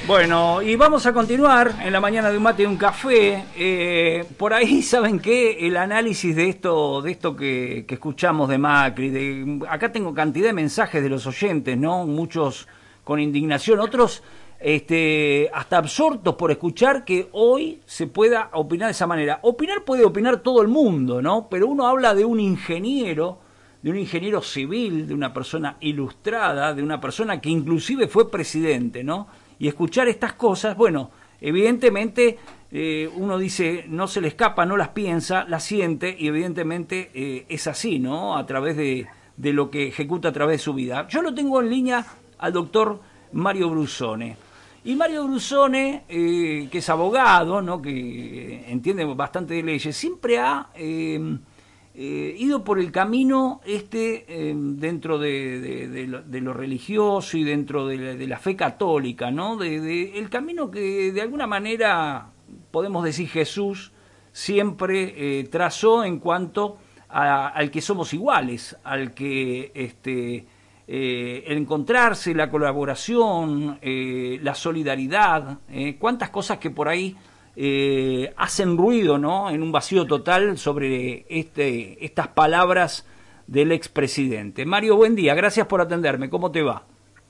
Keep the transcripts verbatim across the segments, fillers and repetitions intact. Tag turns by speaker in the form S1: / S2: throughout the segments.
S1: Bueno, y vamos a continuar en la mañana de un mate y un café. Eh, por ahí, ¿saben qué? El análisis de esto de esto que, que escuchamos de Macri. De, acá tengo cantidad de mensajes de los oyentes, ¿no? Muchos con indignación, otros este, hasta absortos por escuchar que hoy se pueda opinar de esa manera. Opinar puede opinar todo el mundo, ¿no? Pero uno habla de un ingeniero, de un ingeniero civil, de una persona ilustrada, de una persona que inclusive fue presidente, ¿no? Y escuchar estas cosas, bueno, evidentemente eh, uno dice, no se le escapa, no las piensa, las siente, y evidentemente eh, es así, ¿no? A través de, de lo que ejecuta a través de su vida. Yo lo tengo en línea al doctor Mario Brusone. Y Mario Brusone, eh, que es abogado, ¿no? Que entiende bastante de leyes, siempre ha... Eh, Eh, ido por el camino este eh, dentro de, de, de, lo, de lo religioso y dentro de la, de la fe católica, ¿no? De, de, el camino que de alguna manera podemos decir Jesús siempre eh, trazó en cuanto a, al que somos iguales, al que este, eh, el encontrarse, la colaboración, eh, la solidaridad, eh, cuántas cosas que por ahí Eh, hacen ruido, ¿no? En un vacío total sobre este, estas palabras del expresidente. Mario, buen día, gracias por atenderme, ¿cómo te va?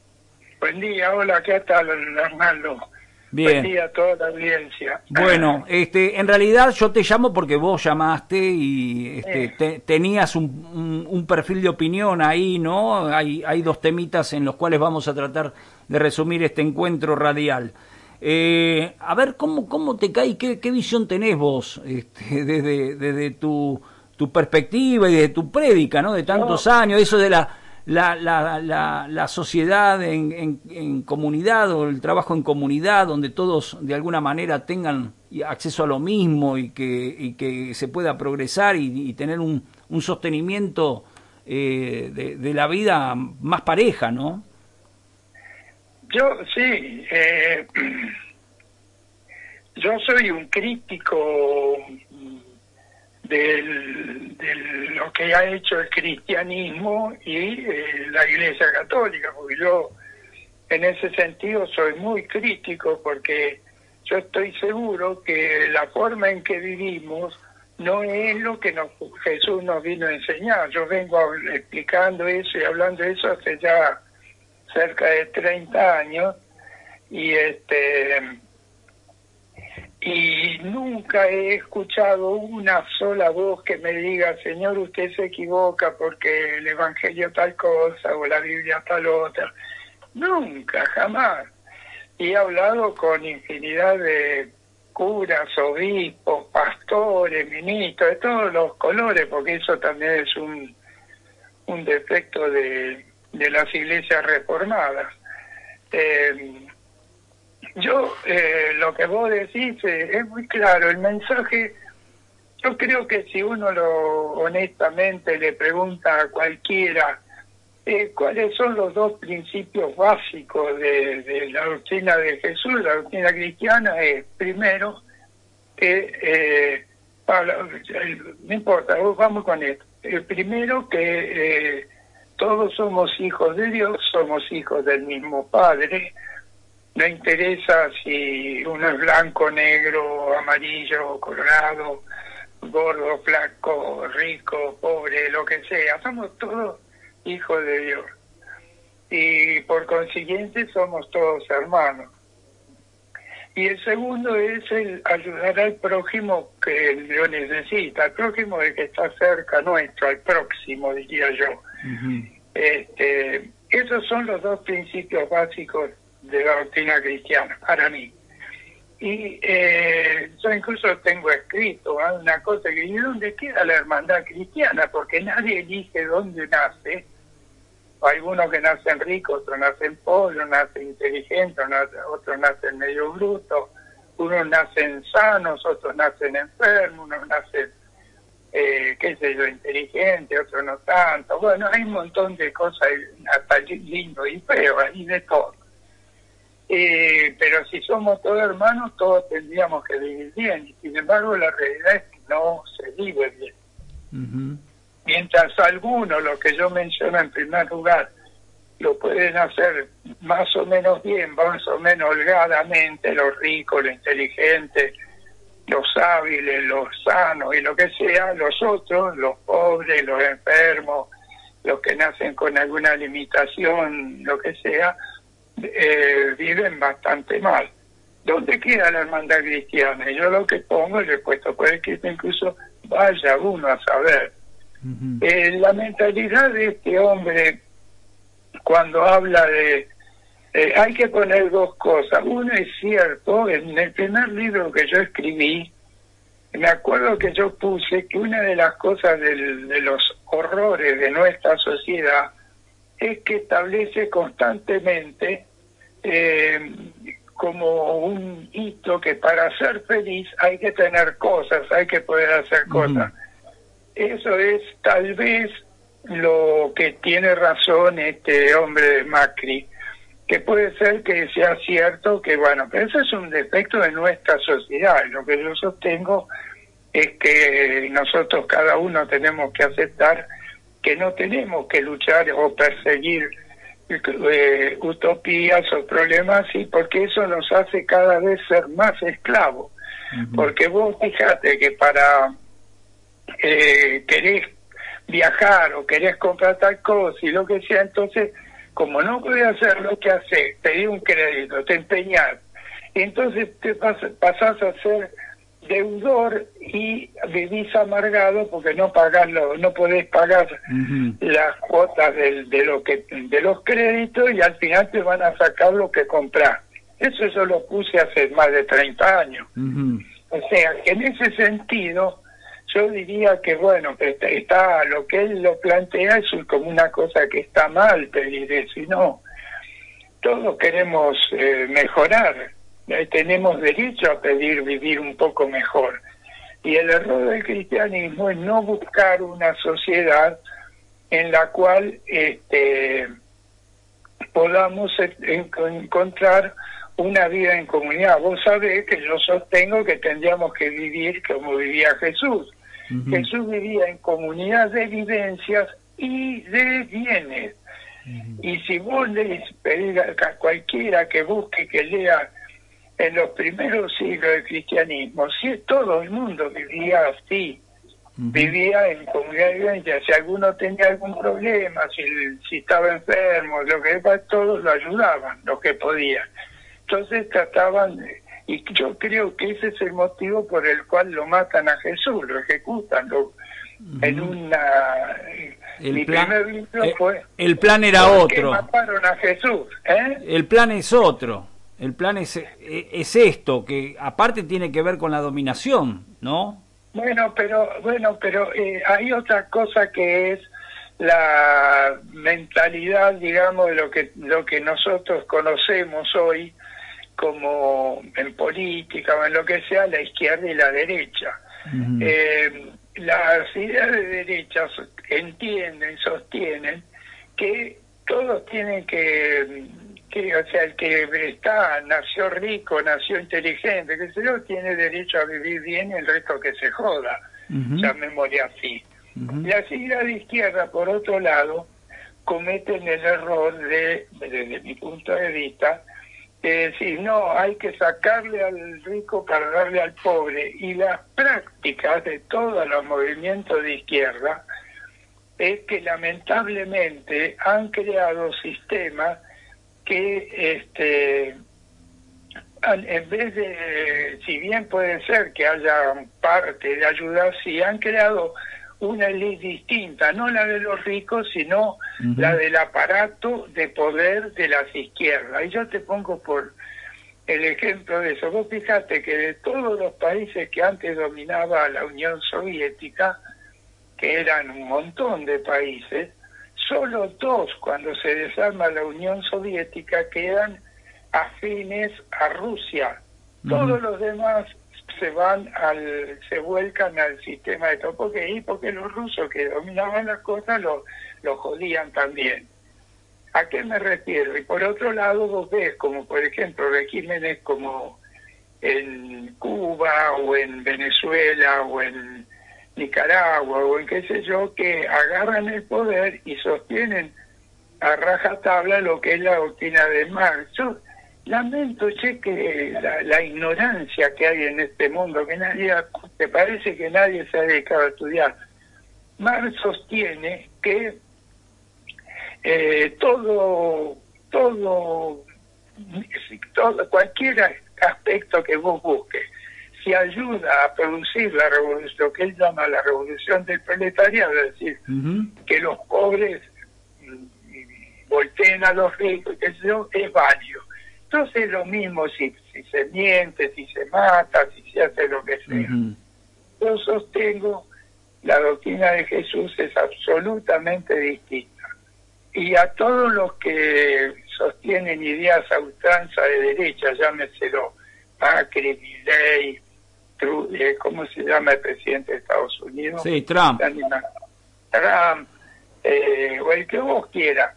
S2: Buen día, hola, ¿qué tal, Arnaldo?
S1: Bien.
S2: Buen día a toda la audiencia.
S1: Bueno, este, en realidad yo te llamo porque vos llamaste y este,
S2: eh.
S1: te, tenías un, un, un perfil de opinión ahí, ¿no? Hay, hay dos temitas en los cuales vamos a tratar de resumir este encuentro radial. Eh, a ver, ¿cómo, cómo te cae? ¿Qué, qué visión tenés vos este, desde, desde tu, tu perspectiva y desde tu prédica, ¿no? De tantos no. años, eso de la, la, la, la, la sociedad en, en, en comunidad o el trabajo en comunidad, donde todos de alguna manera tengan acceso a lo mismo y que, y que se pueda progresar y, y tener un, un sostenimiento eh, de, de la vida más pareja, ¿no?
S2: Yo sí, eh, yo soy un crítico del, de lo que ha hecho el cristianismo y eh, la Iglesia Católica, porque yo en ese sentido soy muy crítico, porque yo estoy seguro que la forma en que vivimos no es lo que nos, Jesús nos vino a enseñar. Yo vengo explicando eso y hablando de eso hace ya cerca de treinta años, y este y nunca he escuchado una sola voz que me diga, Señor, usted se equivoca porque el Evangelio tal cosa o la Biblia tal otra. Nunca, jamás. Y he hablado con infinidad de curas, obispos, pastores, ministros, de todos los colores, porque eso también es un, un defecto de de las iglesias reformadas. Eh, yo, eh, lo que vos decís eh, es muy claro, el mensaje, yo creo que si uno lo honestamente le pregunta a cualquiera eh, cuáles son los dos principios básicos de, de la doctrina de Jesús, la doctrina cristiana, es primero que, eh, Pablo, no importa, vamos con esto, el primero que eh, todos somos hijos de Dios, somos hijos del mismo Padre. No interesa si uno es blanco, negro, amarillo, colorado, gordo, flaco, rico, pobre, lo que sea. Somos todos hijos de Dios. Y por consiguiente somos todos hermanos. Y el segundo es el ayudar al prójimo que lo necesita, al prójimo de que está cerca nuestro, al próximo, diría yo. Uh-huh. Este, esos son los dos principios básicos de la doctrina cristiana, para mí. Y eh, yo incluso tengo escrito ¿eh? una cosa que dice, ¿dónde queda la hermandad cristiana? Porque nadie elige dónde nace. Algunos que nacen ricos, otros nacen pobres, otros nacen inteligentes, otros nacen medio brutos, unos nacen sanos, otros nacen enfermos, unos nacen, eh, qué sé yo, inteligentes, otros no tanto. Bueno, hay un montón de cosas, hasta lindo y feo, hay de todo. Eh, pero si somos todos hermanos, todos tendríamos que vivir bien, y sin embargo la realidad es que no se vive bien. Uh-huh. Mientras algunos, lo que yo menciono en primer lugar, lo pueden hacer más o menos bien, más o menos holgadamente, los ricos, los inteligentes, los hábiles, los sanos y lo que sea. Los otros, los pobres, los enfermos, los que nacen con alguna limitación, lo que sea, eh, viven bastante mal. ¿Dónde queda la hermandad cristiana? Yo lo que pongo, y le he puesto por escrito incluso, vaya uno a saber. Uh-huh. eh, la mentalidad de este hombre, cuando habla de... Eh, hay que poner dos cosas. Uno es cierto, en el primer libro que yo escribí, me acuerdo que yo puse que una de las cosas del, de los horrores de nuestra sociedad es que establece constantemente eh, como un hito que para ser feliz hay que tener cosas, hay que poder hacer cosas. Uh-huh. Eso es tal vez lo que tiene razón este hombre de Macri, que puede ser que sea cierto, que bueno, pero eso es un defecto de nuestra sociedad. Lo que yo sostengo es que nosotros cada uno tenemos que aceptar que no tenemos que luchar o perseguir eh, utopías o problemas, y porque eso nos hace cada vez ser más esclavos. Uh-huh. Porque vos fíjate que para eh, querés viajar o querés comprar tal cosa y lo que sea, entonces como no podés hacer lo que haces, pedir un crédito, te empeñás, entonces te pas, pasás a ser deudor y vivís amargado porque no pagás lo, no podés pagar uh-huh. las cuotas del, de lo que de los créditos, y al final te van a sacar lo que comprás. Eso yo lo puse hace más de treinta años. Uh-huh. O sea, que en ese sentido yo diría que bueno, que está, está lo que él lo plantea es como una cosa que está mal pedir eso, y no, todos queremos eh, mejorar. Tenemos derecho a pedir vivir un poco mejor. Y el error del cristianismo es no buscar una sociedad en la cual este, podamos en, encontrar una vida en comunidad. Vos sabés que yo sostengo que tendríamos que vivir como vivía Jesús. Uh-huh. Jesús vivía en comunidad de vivencias y de bienes. Uh-huh. Y si vos le pedís a cualquiera que busque, que lea en los primeros siglos del cristianismo, sí, todo el mundo vivía así, uh-huh. vivía en comunidad de vivencia. Si alguno tenía algún problema, si, si estaba enfermo, lo que sea, todos lo ayudaban, lo que podían. Entonces trataban, y yo creo que ese es el motivo por el cual lo matan a Jesús, lo ejecutan, lo, uh-huh. en una...
S1: El
S2: mi
S1: plan,
S2: primer libro
S1: eh,
S2: fue...
S1: El plan era otro.
S2: Mataron a Jesús, ¿eh?
S1: El plan es otro. El plan es, es esto, que aparte tiene que ver con la dominación, ¿no?
S2: Bueno, pero bueno, pero eh, hay otra cosa que es la mentalidad, digamos, de lo que lo que nosotros conocemos hoy como en política o en lo que sea, la izquierda y la derecha. Uh-huh. Eh, las ideas de derecha entienden, sostienen que todos tienen que... Que, o sea, el que está, nació rico, nació inteligente, que se yo, tiene derecho a vivir bien y el resto que se joda, uh-huh. llamémosle así. Uh-huh. Las siglas de izquierda, por otro lado, cometen el error de, desde mi punto de vista, de decir, no, hay que sacarle al rico para darle al pobre, y las prácticas de todos los movimientos de izquierda es que lamentablemente han creado sistemas que este en vez de, si bien puede ser que haya parte de ayuda, sí han creado una ley distinta, no la de los ricos, sino uh-huh. la del aparato de poder de las izquierdas. Y yo te pongo por el ejemplo de eso. Vos fíjate que de todos los países que antes dominaba la Unión Soviética, que eran un montón de países, solo dos, cuando se desarma la Unión Soviética, quedan afines a Rusia. Uh-huh. Todos los demás se van al, se vuelcan al sistema de todo, porque y porque los rusos que dominaban las cosas lo, lo jodían también. ¿A qué me refiero? Y por otro lado vos ves, como por ejemplo regímenes como en Cuba o en Venezuela o en Nicaragua o en qué sé yo, que agarran el poder y sostienen a rajatabla lo que es la doctrina de Marx. Yo lamento, che, que la, la ignorancia que hay en este mundo, que nadie, te parece que nadie se ha dedicado a estudiar. Marx sostiene que eh, todo, todo, todo, cualquier aspecto que vos busques, si ayuda a producir la revolución, lo que él llama la revolución del proletariado, es decir, uh-huh. que los pobres volteen a los ricos, que eso es válido. Entonces es lo mismo si, si se miente, si se mata, si se hace lo que sea. Uh-huh. Yo sostengo la doctrina de Jesús es absolutamente distinta. Y a todos los que sostienen ideas a ultranza de derecha, llámeselo Macri, Milei, ¿cómo se llama el presidente de Estados Unidos?
S1: Sí, Trump.
S2: Trump, eh, o el que vos quieras.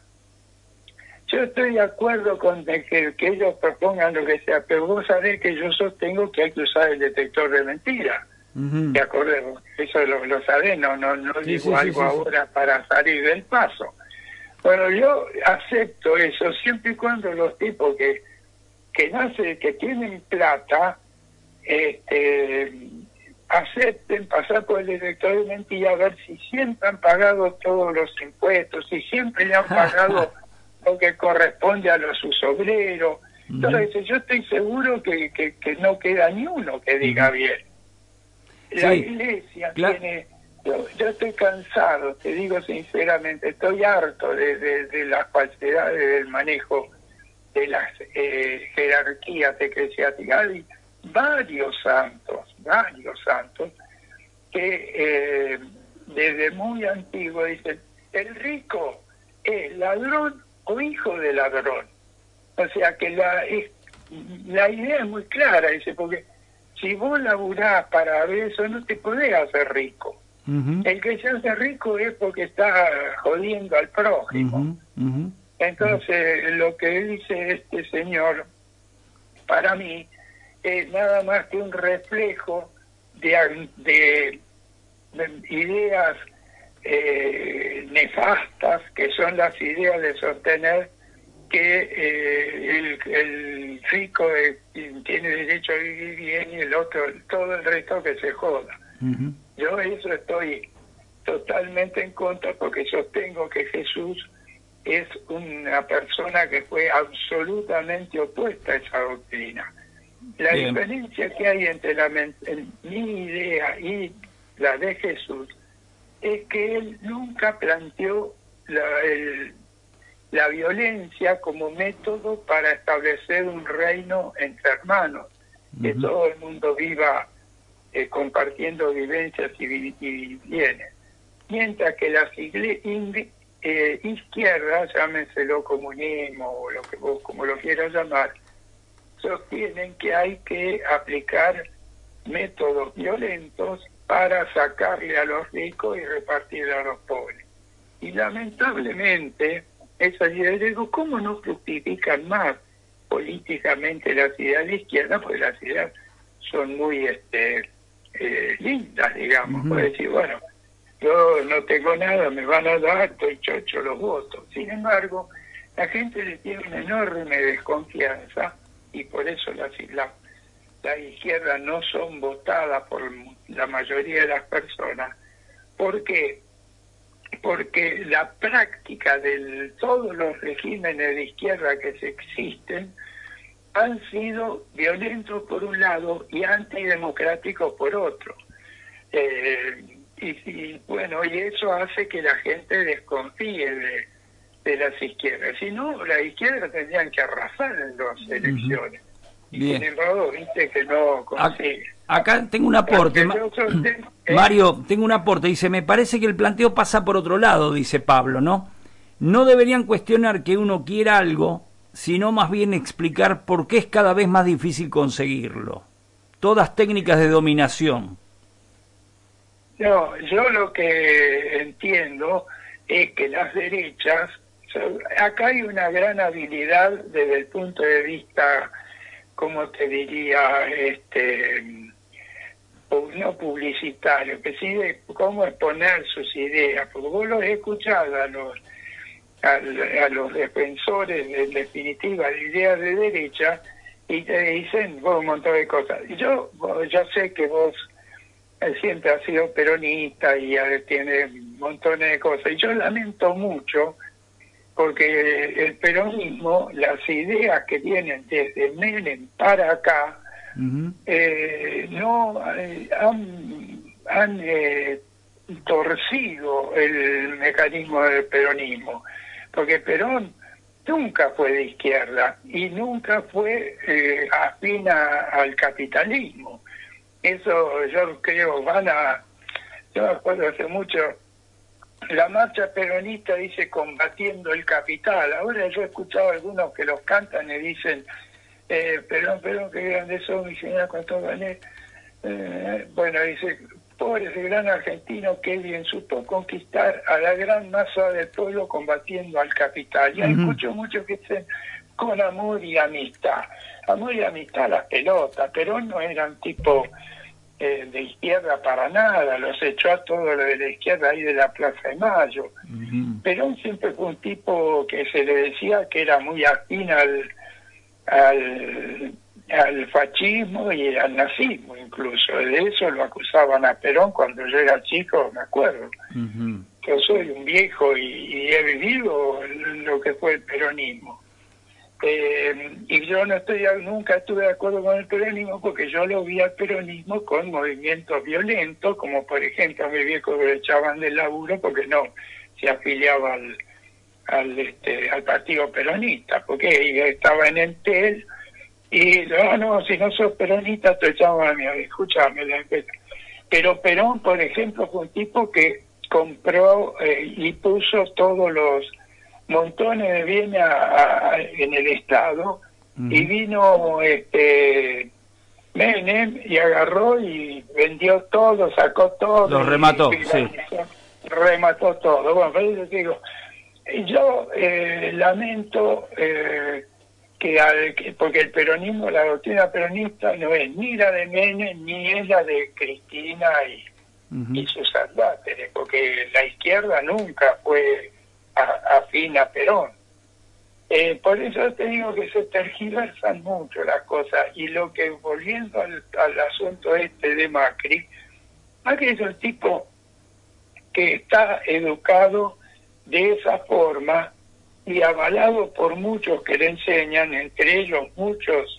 S2: Yo estoy de acuerdo con que, que ellos propongan lo que sea, pero vos sabés que yo sostengo que hay que usar el detector de mentiras. Uh-huh. ¿Te acordás? Eso lo, lo sabés, no, no, no sí, digo sí, algo sí, ahora sí. para salir del paso. Bueno, yo acepto eso siempre y cuando los tipos que, que nacen, que tienen plata, este, acepten pasar por el detector de mentiras, a ver si siempre han pagado todos los impuestos, si siempre le han pagado lo que corresponde a los sus obreros. Entonces, uh-huh. yo estoy seguro que, que, que no queda ni uno que diga uh-huh. bien. La sí, iglesia claro. tiene... Yo, yo estoy cansado, te digo sinceramente, estoy harto de, de, de las falsedades del manejo de las eh, jerarquías eclesiásticas. Hay varios santos, varios santos, que eh, desde muy antiguo dicen, el rico es ladrón o hijo de ladrón. O sea que la, es, la idea es muy clara, dice, porque si vos laburás para ver eso, no te podés hacer rico. Uh-huh. El que se hace rico es porque está jodiendo al prójimo. Uh-huh. Uh-huh. Entonces, uh-huh. lo que dice este señor, para mí, es nada más que un reflejo de, de, de ideas eh, nefastas, que son las ideas de sostener que eh, el, el rico eh, tiene derecho a vivir bien y el otro, todo el resto que se joda. Uh-huh. Yo eso estoy totalmente en contra porque sostengo que Jesús es una persona que fue absolutamente opuesta a esa doctrina. La Bien. diferencia que hay entre la, en mi idea y la de Jesús es que él nunca planteó la, el, la violencia como método para establecer un reino entre hermanos, uh-huh. que todo el mundo viva Eh, compartiendo vivencias y, y bienes, mientras que las igle, in, eh, izquierdas, llámenselo comunismo o lo que vos como lo quieras llamar, sostienen que hay que aplicar métodos violentos para sacarle a los ricos y repartirle a los pobres. Y lamentablemente esas ideas, digo, ¿cómo no fructifican más políticamente las ideas de izquierda? Pues las ideas son muy este Eh, lindas, digamos, uh-huh. puede decir, bueno, yo no tengo nada, me van a dar, estoy chocho los votos. Sin embargo, la gente le tiene una enorme desconfianza y por eso las la, la izquierda no son votadas por la mayoría de las personas. ¿Por qué? Porque la práctica de todos los regímenes de izquierda que se existen han sido violentos por un lado y antidemocráticos por otro. Eh, y, y bueno, y eso hace que la gente desconfíe de, de las izquierdas. Si no, las izquierdas tendrían que arrasar en las uh-huh. elecciones. Y Bien. sin embargo, viste que no consigue.
S1: Acá tengo un aporte. Ma sostengo, ¿eh? Mario, tengo un aporte. Dice, me parece que el planteo pasa por otro lado, dice Pablo, ¿no? No deberían cuestionar que uno quiera algo, sino más bien explicar por qué es cada vez más difícil conseguirlo. Todas técnicas de dominación.
S2: No, yo lo que entiendo es que las derechas, acá hay una gran habilidad desde el punto de vista, como te diría, este, no publicitario, que sí de cómo exponer sus ideas, porque vos los he escuchado a los al, a los defensores, en definitiva, de ideas de derecha, y te dicen vos un montón de cosas. Y yo, yo sé que vos eh, siempre has sido peronista y eh, tiene montones de cosas. Y yo lamento mucho porque el peronismo, las ideas que vienen desde Menem para acá, uh-huh. eh, no eh, han, han eh, torcido el mecanismo del peronismo, porque Perón nunca fue de izquierda y nunca fue eh, afín a, al capitalismo. Eso yo creo van a... Yo me acuerdo hace mucho, la marcha peronista dice combatiendo el capital. Ahora yo he escuchado a algunos que los cantan y dicen eh, Perón, Perón, qué grandes son, mi señora, cuánto gané. Eh, bueno, dice, pobre ese gran argentino que bien supo conquistar a la gran masa del pueblo combatiendo al capital. Y uh-huh. escucho mucho que dicen con amor y amistad. Amor y amistad las pelotas. Perón no era un tipo eh, de izquierda para nada, los echó a todo lo de la izquierda ahí de la Plaza de Mayo. Uh-huh. Perón siempre fue un tipo que se le decía que era muy afín al, al, al fascismo y al nazismo incluso. De eso lo acusaban a Perón cuando yo era chico, me acuerdo. Uh-huh. Yo soy un viejo y, y he vivido lo que fue el peronismo. Eh, y yo no estoy nunca estuve de acuerdo con el peronismo porque yo lo vi al peronismo con movimientos violentos, como por ejemplo a mi viejo lo echaban del laburo porque no se afiliaba al, al, este, al partido peronista, porque estaba en Entel y no, no, si no sos peronista te echaban a mí, escúchame. Pero Perón, por ejemplo, fue un tipo que compró eh, y puso todos los montones de bienes a, a, en el Estado, uh-huh. y vino este Menem y agarró y vendió todo, sacó todo.
S1: Lo remató, y, sí.
S2: Remató todo. Bueno, por eso digo, yo eh, lamento eh, que, al, que, porque el peronismo, la doctrina peronista no es ni la de Menem ni es la de Cristina y, uh-huh. y sus adváteres, porque la izquierda nunca fue afín a Perón. Eh, por eso te digo que se tergiversan mucho las cosas. Y lo que, volviendo al, al asunto este de Macri, Macri es un tipo que está educado de esa forma y avalado por muchos que le enseñan, entre ellos muchos,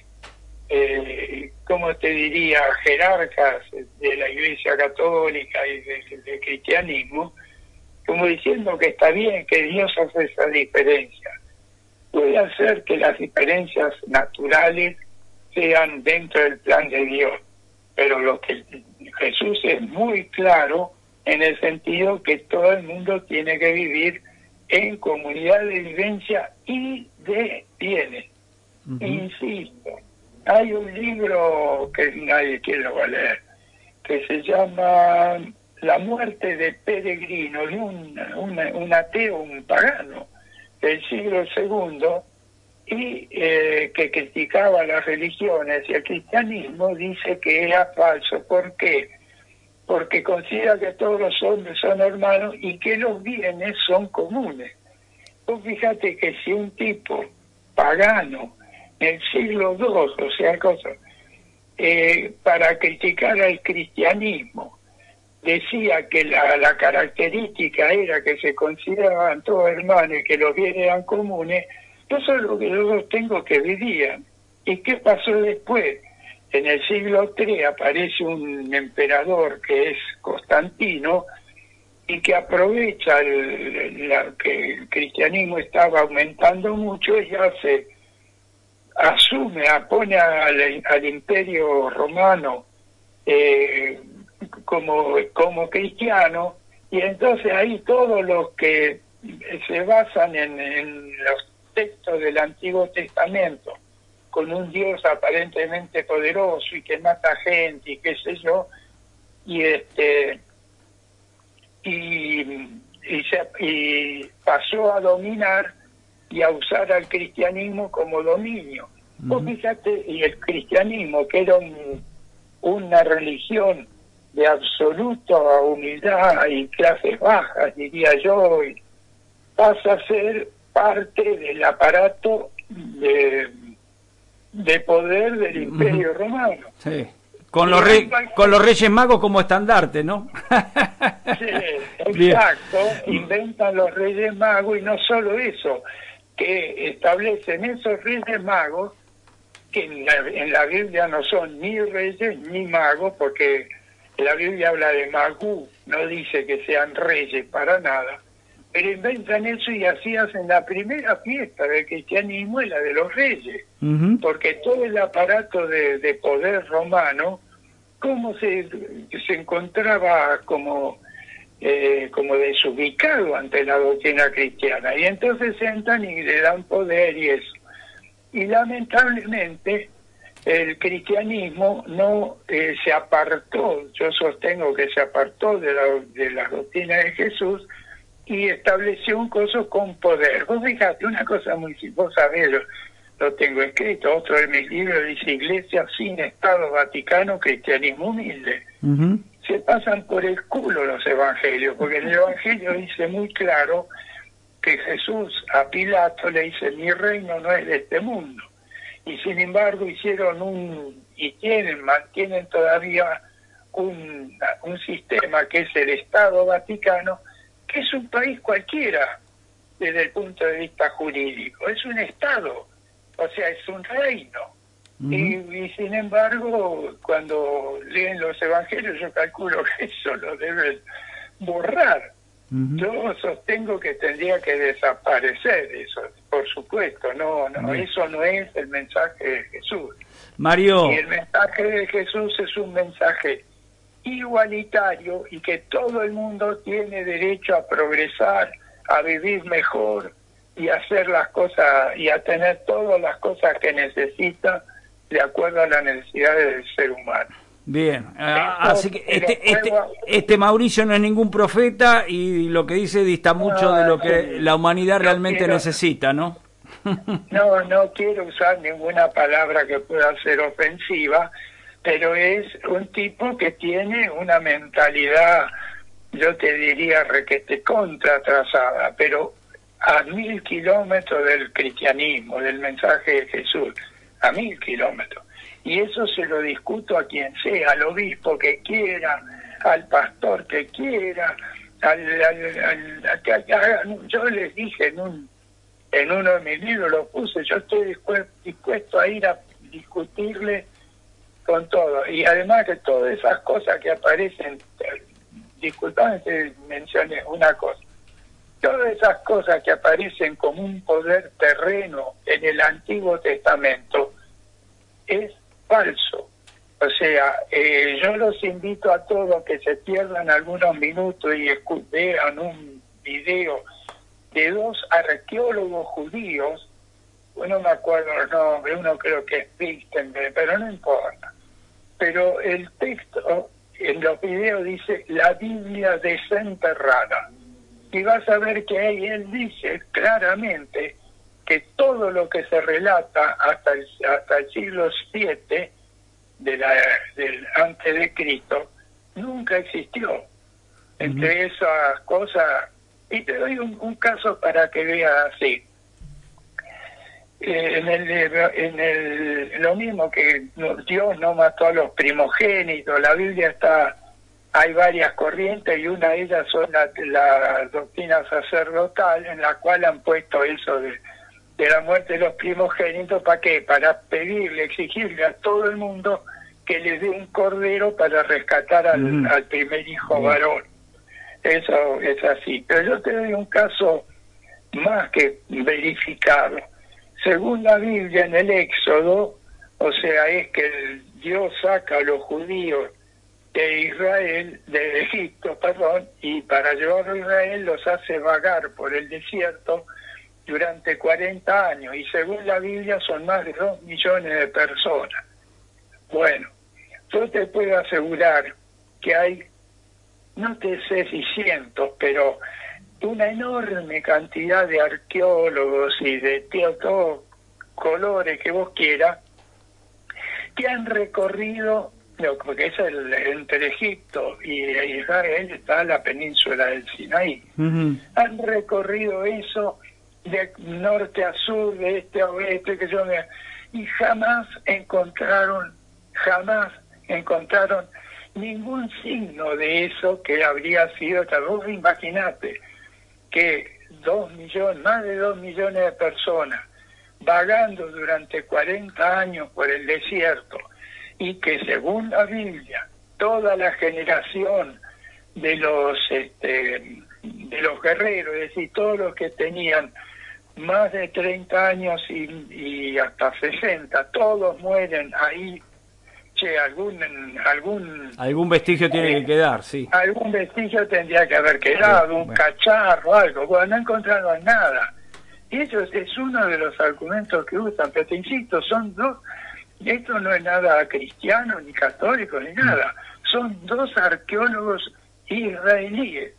S2: eh, como te diría, jerarcas de la Iglesia Católica y del de cristianismo, como diciendo que está bien, que Dios hace esa diferencia. Puede hacer que las diferencias naturales sean dentro del plan de Dios, pero lo que Jesús es muy claro en el sentido que todo el mundo tiene que vivir en comunidad de vivencia y de bienes. Uh-huh. Insisto, hay un libro que nadie quiere leer, que se llama La muerte de Peregrino, de un, un, un ateo, un pagano del siglo segundo, y eh, que criticaba las religiones y el cristianismo, dice que era falso. ¿Por qué? Porque considera que todos los hombres son hermanos y que los bienes son comunes. Pues fíjate que si un tipo pagano en el siglo dos, o sea, cosas, eh, para criticar al cristianismo, decía que la, la característica era que se consideraban todos hermanos y que los bienes eran comunes, eso es lo que yo tengo que vivían. ¿Y qué pasó después? En el siglo tres aparece un emperador que es Constantino y que aprovecha el, la, que el cristianismo estaba aumentando mucho y hace, asume, pone al, al imperio romano eh, como, como cristiano, y entonces ahí todos los que se basan en, en los textos del Antiguo Testamento, con un Dios aparentemente poderoso y que mata gente y qué sé yo, y este y, y, se, y pasó a dominar y a usar al cristianismo como dominio. Uh-huh. Vos fíjate, y el cristianismo, que era un, una religión de absoluta humildad y clases bajas, diría yo, y pasa a ser parte del aparato de, de poder del Imperio Romano.
S1: Sí. Con los, rey, con los Reyes Magos como estandarte, ¿no?
S2: Sí, exacto. Inventan los Reyes Magos, y no solo eso, que establecen esos Reyes Magos, que en la, en la Biblia no son ni reyes ni magos, porque la Biblia habla de magú, no dice que sean reyes para nada, pero inventan eso y así hacen la primera fiesta del cristianismo, y la de los reyes, uh-huh. porque todo el aparato de, de poder romano, como se, se encontraba como, eh, como desubicado ante la doctrina cristiana, y entonces entran y le dan poder y eso. Y lamentablemente el cristianismo no eh, se apartó, yo sostengo que se apartó de la, de la doctrina de Jesús, y estableció un coso con poder. Vos fíjate, una cosa muy, vos sabés, lo, lo tengo escrito, otro de mis libros dice: Iglesia sin Estado Vaticano, cristianismo humilde. Uh-huh. Se pasan por el culo los evangelios, porque el evangelio dice muy claro que Jesús a Pilato le dice: mi reino no es de este mundo. Y sin embargo hicieron un, y tienen, mantienen todavía un, un sistema que es el Estado Vaticano, que es un país cualquiera desde el punto de vista jurídico, es un Estado, o sea, es un reino. Uh-huh. y, y sin embargo, cuando leen los evangelios, yo calculo que eso lo deben borrar. Uh-huh. Yo sostengo que tendría que desaparecer eso, por supuesto, no, no, eso no es el mensaje de Jesús.
S1: Mario.
S2: Y el mensaje de Jesús es un mensaje igualitario, y que todo el mundo tiene derecho a progresar, a vivir mejor y a hacer las cosas y a tener todas las cosas que necesita de acuerdo a las necesidades del ser humano.
S1: Bien, Esto, así que este, este, este Mauricio no es ningún profeta, y lo que dice dista mucho no, de lo que la humanidad no realmente quiero, necesita, ¿no?
S2: No, no quiero usar ninguna palabra que pueda ser ofensiva, pero es un tipo que tiene una mentalidad, yo te diría, requete contra atrasada, pero a mil kilómetros del cristianismo, del mensaje de Jesús, a mil kilómetros. Y eso se lo discuto a quien sea, al obispo que quiera, al pastor que quiera, al, al, al, al, al yo les dije en un en uno de mis libros, lo puse, yo estoy dispuesto, dispuesto a ir a discutirle con todo. Y además de todas esas cosas que aparecen, disculpame que mencioné una cosa, todas esas cosas que aparecen como un poder terreno en el Antiguo Testamento es falso. O sea, eh, yo los invito a todos que se pierdan algunos minutos y vean un video de dos arqueólogos judíos, no me acuerdo el nombre, uno creo que es Wittgenstein, pero no importa. Pero el texto en los videos dice la Biblia desenterrada, y vas a ver que ahí él dice claramente que todo lo que se relata hasta el, hasta el siglo siete de la, del antes de Cristo nunca existió. Entre uh-huh. esas cosas, y te doy un, un caso para que veas así. Eh, en el en el lo mismo que Dios no mató a los primogénitos, la Biblia está, hay varias corrientes, y una de ellas son la, la doctrina sacerdotal, en la cual han puesto eso de, de la muerte de los primogénitos. ¿Para qué? Para pedirle, exigirle a todo el mundo que le dé un cordero para rescatar al, mm. al primer hijo mm. varón. Eso es así. Pero yo te doy un caso más que verificado. Según la Biblia, en el Éxodo, o sea, es que el Dios saca a los judíos de Israel, de Egipto, perdón, y para llevarlo a Israel los hace vagar por el desierto durante cuarenta años, y según la Biblia son más de dos millones de personas. Bueno, yo te puedo asegurar que hay, no te sé si cientos, pero una enorme cantidad de arqueólogos y de todos colores que vos quieras, que han recorrido no, porque es el, entre Egipto y Israel está la península del Sinaí. Uh-huh. Han recorrido eso de norte a sur, de este a oeste, que yo me... y jamás encontraron, jamás encontraron ningún signo de eso que habría sido. Vos imaginate que dos millones, más de dos millones de personas vagando durante cuarenta años por el desierto, y que según la Biblia toda la generación de los este, de los guerreros, es decir, todos los que tenían más de treinta años y, y hasta sesenta, todos mueren ahí. Che, algún algún
S1: algún vestigio tiene eh, que quedar, sí.
S2: Algún vestigio tendría que haber quedado, sí, un bueno. cacharro, algo. Bueno, no encontraron nada. Y eso es, es uno de los argumentos que usan, pero te insisto, son dos. Esto no es nada cristiano, ni católico, ni nada. Son dos arqueólogos israelíes.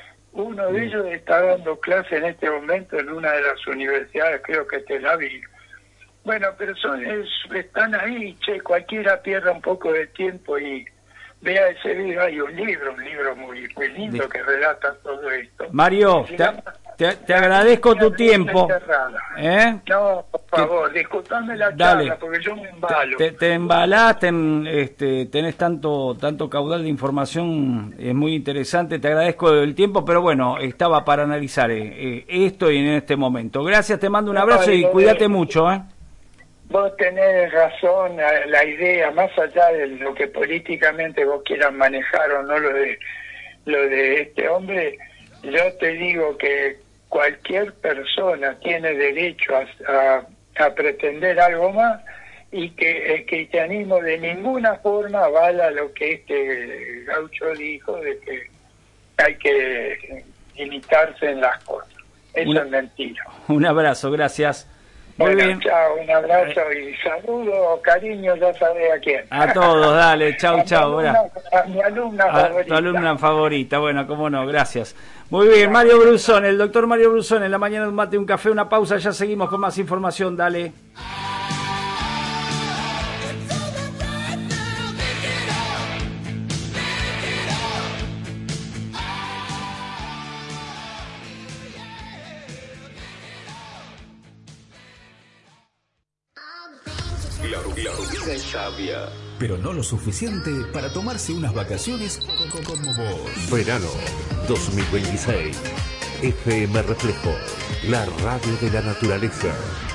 S2: Uno de ellos está dando clase en este momento en una de las universidades, creo que Tel Aviv. Bueno, pero son, es, están ahí, che, cualquiera pierda un poco de tiempo y vea ese video. Hay un libro, un libro muy, muy lindo sí. que relata todo esto.
S1: Mario, te, te, te agradezco tu tiempo. ¿Eh?
S2: No, por favor, te, disculpame la
S1: dale,
S2: charla, porque yo me embalo.
S1: Te, te embalás, te, este, tenés tanto, tanto caudal de información, es muy interesante, te agradezco el tiempo, pero bueno, estaba para analizar eh, esto y en este momento. Gracias, te mando un abrazo no, y cuídate de, mucho, ¿eh?
S2: Vos tenés razón, la idea, más allá de lo que políticamente vos quieras manejar o no lo de lo de este hombre, yo te digo que cualquier persona tiene derecho a, a, a pretender algo más, y que el cristianismo de ninguna forma avala lo que este gaucho dijo de que hay que limitarse en las cosas. Eso Una, es mentira.
S1: Un abrazo, gracias. Muy
S2: bueno,
S1: bien.
S2: Chao, un abrazo y saludo, cariño, ya sabés a quién.
S1: A todos, dale, chau, chau.
S2: A, a mi alumna
S1: a
S2: favorita.
S1: Tu alumna favorita, bueno, cómo no, gracias. Muy bien, Mario Brusón, el doctor Mario Brusón, en la mañana de un mate, un café, una pausa, ya seguimos con más información, dale.
S3: La, la rutina es sabia, pero no lo suficiente para tomarse unas vacaciones como, como vos.
S4: Verano dos mil veintiséis. F M Reflejo, la radio de la naturaleza.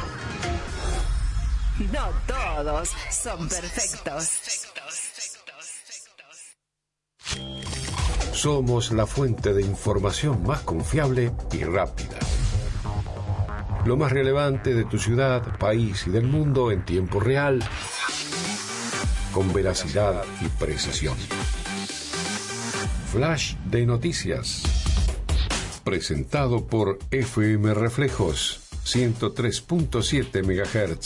S5: No todos son perfectos.
S4: Somos la fuente de información más confiable y rápida. Lo más relevante de tu ciudad, país y del mundo en tiempo real, con veracidad y precisión. Flash de noticias. Presentado por F M Reflejos, ciento tres punto siete megahertz.